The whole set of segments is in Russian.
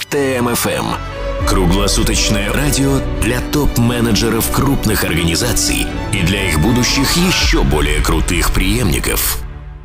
ТМ-ФМ. Круглосуточное радио для топ-менеджеров крупных организаций и для их будущих еще более крутых преемников.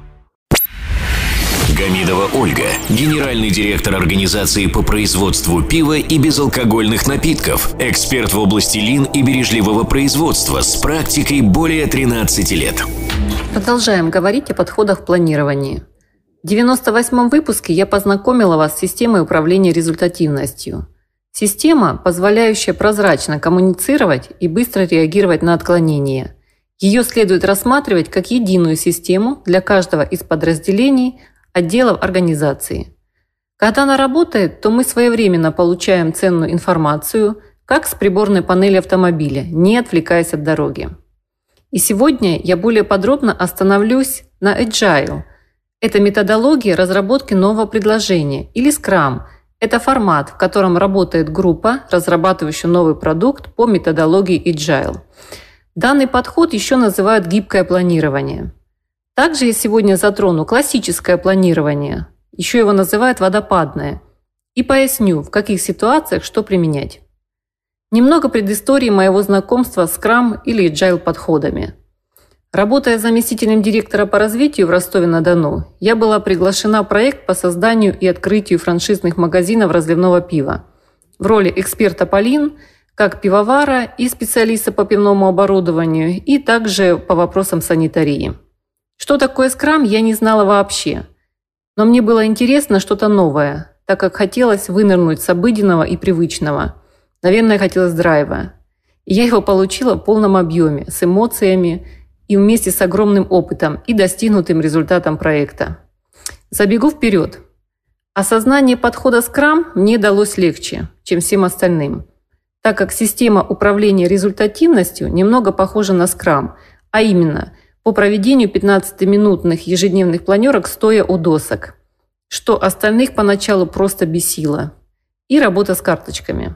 Гамидова Ольга, генеральный директор организации по производству пива и безалкогольных напитков, эксперт в области лин и бережливого производства с практикой более 13 лет. Продолжаем говорить о подходах в планировании. В 98-м выпуске я познакомила вас с системой управления результативностью. Система, позволяющая прозрачно коммуницировать и быстро реагировать на отклонения. Ее следует рассматривать как единую систему для каждого из подразделений, отделов организации. Когда она работает, то мы своевременно получаем ценную информацию, как с приборной панели автомобиля, не отвлекаясь от дороги. И сегодня я более подробно остановлюсь на Agile. Это методология разработки нового предложения, или Scrum. Это формат, в котором работает группа, разрабатывающая новый продукт по методологии Agile. Данный подход еще называют гибкое планирование. Также я сегодня затрону классическое планирование, еще его называют водопадное, и поясню, в каких ситуациях что применять. Немного предыстории моего знакомства с Scrum или Agile подходами. Работая заместителем директора по развитию в Ростове-на-Дону, я была приглашена в проект по созданию и открытию франшизных магазинов разливного пива. В роли эксперта по лин, как пивовара и специалиста по пивному оборудованию, и также по вопросам санитарии. Что такое Scrum, я не знала вообще. Но мне было интересно что-то новое, так как хотелось вынырнуть с обыденного и привычного. Наверное, хотелось драйва. И я его получила в полном объеме, с эмоциями, и вместе с огромным опытом и достигнутым результатом проекта. Забегу вперед. Осознание подхода Scrum мне далось легче, чем всем остальным, так как система управления результативностью немного похожа на Scrum, а именно по проведению 15-минутных ежедневных планерок стоя у досок, что остальных поначалу просто бесило, и работа с карточками.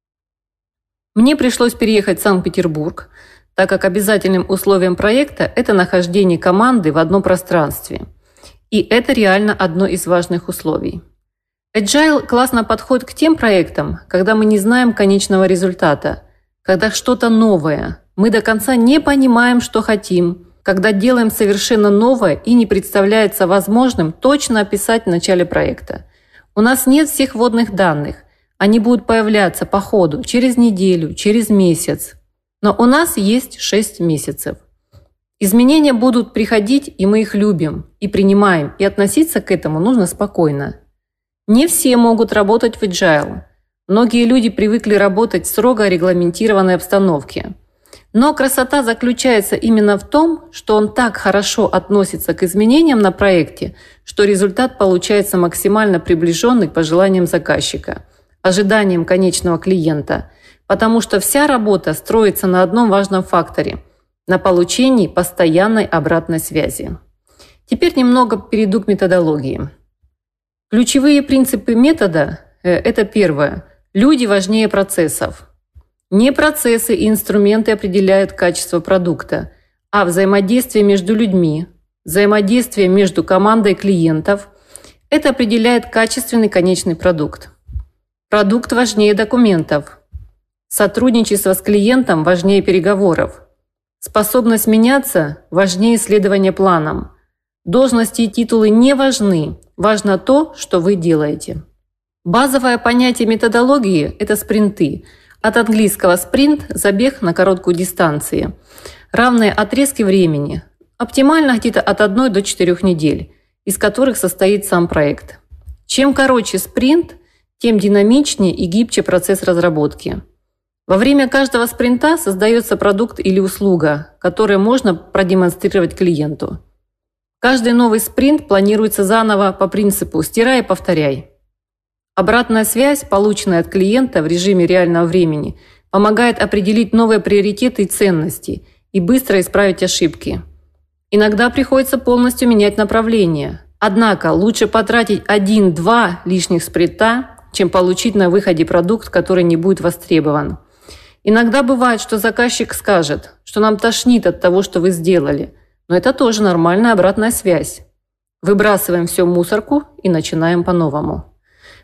Мне пришлось переехать в Санкт-Петербург, так как обязательным условием проекта – это нахождение команды в одном пространстве. И это реально одно из важных условий. Agile классно подходит к тем проектам, когда мы не знаем конечного результата, когда что-то новое, мы до конца не понимаем, что хотим, когда делаем совершенно новое и не представляется возможным точно описать в начале проекта. У нас нет всех вводных данных, они будут появляться по ходу через неделю, через месяц. Но у нас есть 6 месяцев. Изменения будут приходить, и мы их любим, и принимаем, и относиться к этому нужно спокойно. Не все могут работать в Agile. Многие люди привыкли работать в строго регламентированной обстановке. Но красота заключается именно в том, что он так хорошо относится к изменениям на проекте, что результат получается максимально приближенный к пожеланиям заказчика, ожиданиям конечного клиента, потому что вся работа строится на одном важном факторе – на получении постоянной обратной связи. Теперь немного перейду к методологии. Ключевые принципы метода – это первое – люди важнее процессов. Не процессы и инструменты определяют качество продукта, а взаимодействие между людьми, взаимодействие между командой клиентов – это определяет качественный конечный продукт. Продукт важнее документов. Сотрудничество с клиентом важнее переговоров. Способность меняться важнее следования планам. Должности и титулы не важны, важно то, что вы делаете. Базовое понятие методологии – это спринты. От английского «спринт» – забег на короткую дистанцию. Равные отрезки времени. Оптимально где-то от 1 до 4 недель, из которых состоит сам проект. Чем короче спринт, тем динамичнее и гибче процесс разработки. Во время каждого спринта создается продукт или услуга, которые можно продемонстрировать клиенту. Каждый новый спринт планируется заново по принципу «стирай и повторяй». Обратная связь, полученная от клиента в режиме реального времени, помогает определить новые приоритеты и ценности и быстро исправить ошибки. Иногда приходится полностью менять направление. Однако лучше потратить 1-2 лишних спринта, чем получить на выходе продукт, который не будет востребован. Иногда бывает, что заказчик скажет, что нам тошнит от того, что вы сделали, но это тоже нормальная обратная связь. Выбрасываем все в мусорку и начинаем по-новому.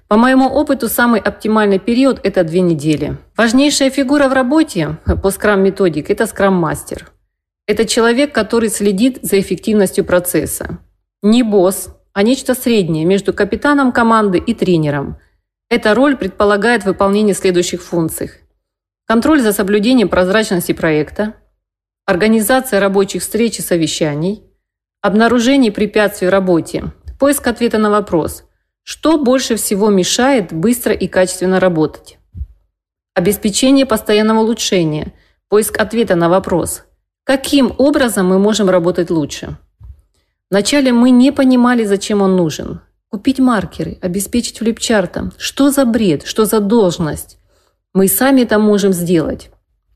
По моему опыту, самый оптимальный период – это 2 недели. Важнейшая фигура в работе по скрам-методике – это скрам-мастер. Это человек, который следит за эффективностью процесса. Не босс, а нечто среднее между капитаном команды и тренером. Эта роль предполагает выполнение следующих функций. Контроль за соблюдением прозрачности проекта, организация рабочих встреч и совещаний, обнаружение препятствий в работе, поиск ответа на вопрос, что больше всего мешает быстро и качественно работать, обеспечение постоянного улучшения, поиск ответа на вопрос, каким образом мы можем работать лучше. Вначале мы не понимали, зачем он нужен. Купить маркеры, обеспечить флипчартом. Что за бред, что за должность? Мы сами это можем сделать.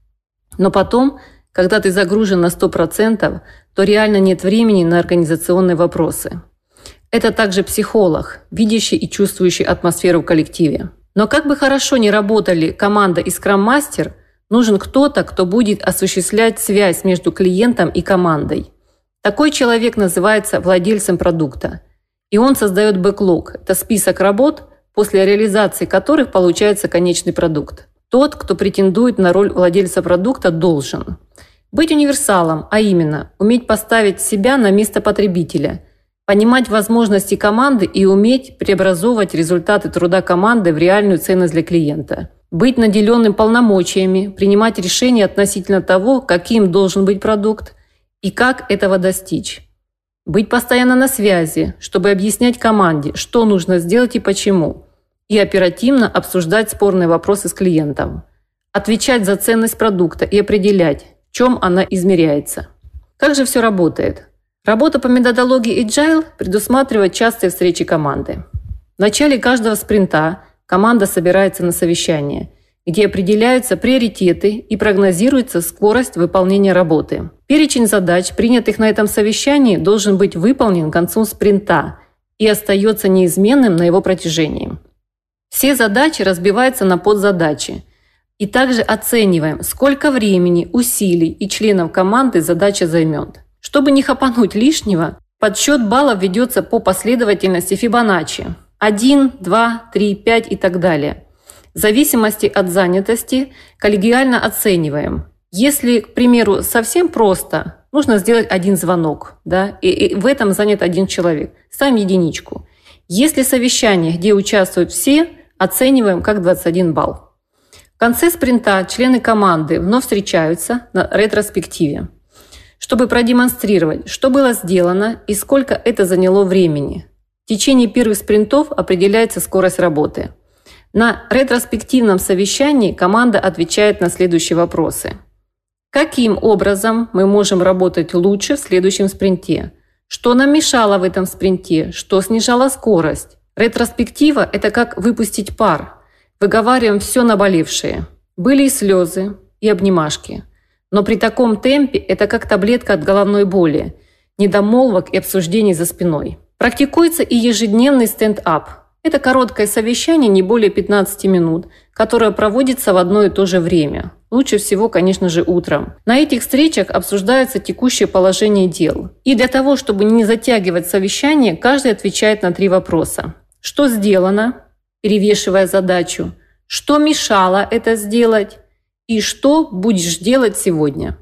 Но потом, когда ты загружен на 100%, то реально нет времени на организационные вопросы. Это также психолог, видящий и чувствующий атмосферу в коллективе. Но как бы хорошо ни работали команда и скрам-мастер, нужен кто-то, кто будет осуществлять связь между клиентом и командой. Такой человек называется владельцем продукта. И он создает бэклог – это список работ, после реализации которых получается конечный продукт. Тот, кто претендует на роль владельца продукта, должен быть универсалом, а именно уметь поставить себя на место потребителя, понимать возможности команды и уметь преобразовывать результаты труда команды в реальную ценность для клиента. Быть наделенным полномочиями, принимать решения относительно того, каким должен быть продукт и как этого достичь. Быть постоянно на связи, чтобы объяснять команде, что нужно сделать и почему, и оперативно обсуждать спорные вопросы с клиентом. Отвечать за ценность продукта и определять, в чем она измеряется. Как же все работает? Работа по методологии Agile предусматривает частые встречи команды. В начале каждого спринта команда собирается на совещание, где определяются приоритеты и прогнозируется скорость выполнения работы. Перечень задач, принятых на этом совещании, должен быть выполнен к концу спринта и остается неизменным на его протяжении. Все задачи разбиваются на подзадачи. И также оцениваем, сколько времени, усилий и членов команды задача займет. Чтобы не хапануть лишнего, подсчет баллов ведется по последовательности Фибоначчи – 1, 2, 3, 5 и так далее. В зависимости от занятости коллегиально оцениваем. Если, к примеру, совсем просто, нужно сделать 1 звонок, да, и в этом занят 1 человек, ставим единичку. Если совещание, где участвуют все, оцениваем как 21 балл. В конце спринта члены команды вновь встречаются на ретроспективе, чтобы продемонстрировать, что было сделано и сколько это заняло времени. В течение первых спринтов определяется скорость работы. На ретроспективном совещании команда отвечает на следующие вопросы. Каким образом мы можем работать лучше в следующем спринте? Что нам мешало в этом спринте? Что снижало скорость? Ретроспектива – это как выпустить пар. Выговариваем все наболевшее. Были и слезы, и обнимашки. Но при таком темпе это как таблетка от головной боли, недомолвок и обсуждений за спиной. Практикуется и ежедневный стенд-ап. Это короткое совещание, не более 15 минут, которое проводится в одно и то же время. Лучше всего, конечно же, утром. На этих встречах обсуждается текущее положение дел. И для того, чтобы не затягивать совещание, каждый отвечает на 3 вопроса. Что сделано, перевешивая задачу? Что мешало это сделать? И что будешь делать сегодня?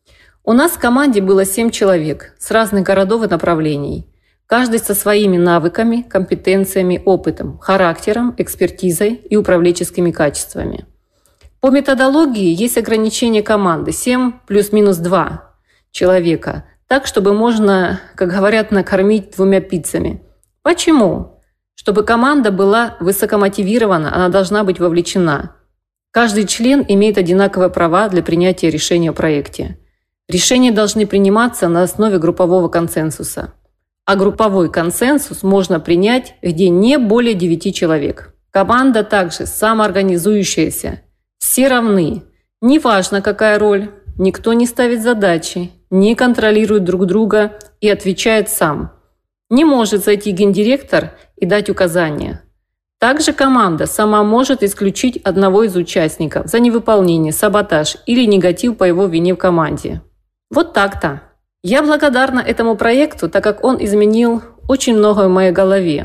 У нас в команде было 7 человек с разных городов и направлений. Каждый со своими навыками, компетенциями, опытом, характером, экспертизой и управленческими качествами. По методологии есть ограничение команды 7 плюс-минус 2 человека, так, чтобы можно, как говорят, накормить 2 пиццами. Почему? Чтобы команда была высокомотивирована, она должна быть вовлечена. Каждый член имеет одинаковые права для принятия решения о проекте. Решения должны приниматься на основе группового консенсуса. А групповой консенсус можно принять, где не более 9 человек. Команда также самоорганизующаяся. Все равны. Неважно, какая роль. Никто не ставит задачи, не контролирует друг друга и отвечает сам. Не может зайти гендиректор и дать указания. Также команда сама может исключить одного из участников за невыполнение, саботаж или негатив по его вине в команде. Вот так-то. Я благодарна этому проекту, так как он изменил очень многое в моей голове.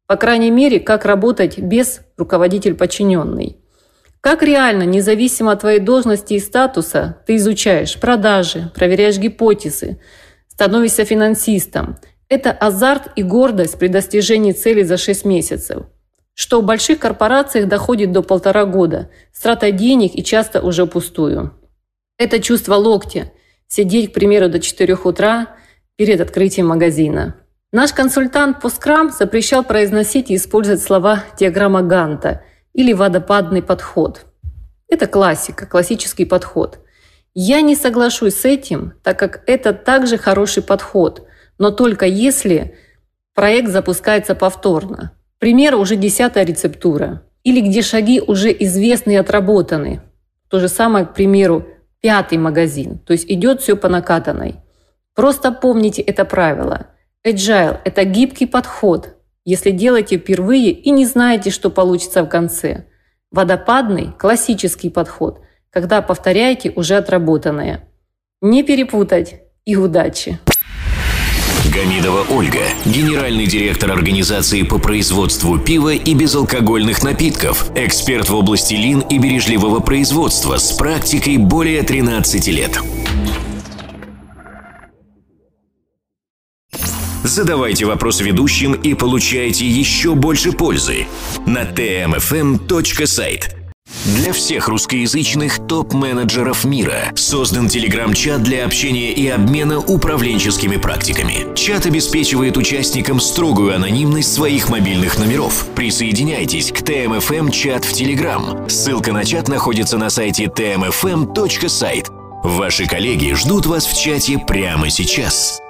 По крайней мере, как работать без руководитель-подчиненный. Как реально, независимо от твоей должности и статуса, ты изучаешь продажи, проверяешь гипотезы, становишься финансистом. Это азарт и гордость при достижении цели за 6 месяцев. Что в больших корпорациях доходит до 1,5 года, с тратой денег и часто уже впустую. Это чувство локтя. Сидеть, к примеру, до 4 утра перед открытием магазина. Наш консультант по Scrum запрещал произносить и использовать слова диаграмма Ганта или водопадный подход. Это классика, классический подход. Я не соглашусь с этим, так как это также хороший подход, но только если проект запускается повторно. К примеру, уже 10-я рецептура. Или где шаги уже известны и отработаны. То же самое, к примеру, 5-й магазин. То есть идет все по накатанной. Просто помните это правило. Agile – это гибкий подход, если делаете впервые и не знаете, что получится в конце. Водопадный – классический подход, когда повторяете уже отработанное. Не перепутать и удачи! Гамидова Ольга, генеральный директор организации по производству пива и безалкогольных напитков, эксперт в области лин и бережливого производства с практикой более 13 лет. Задавайте вопросы ведущим и получайте еще больше пользы на tmfm.site. Для всех русскоязычных топ-менеджеров мира создан телеграм-чат для общения и обмена управленческими практиками. Чат обеспечивает участникам строгую анонимность своих мобильных номеров. Присоединяйтесь к TMFM-чат в Telegram. Ссылка на чат находится на сайте tmfm.site. Ваши коллеги ждут вас в чате прямо сейчас.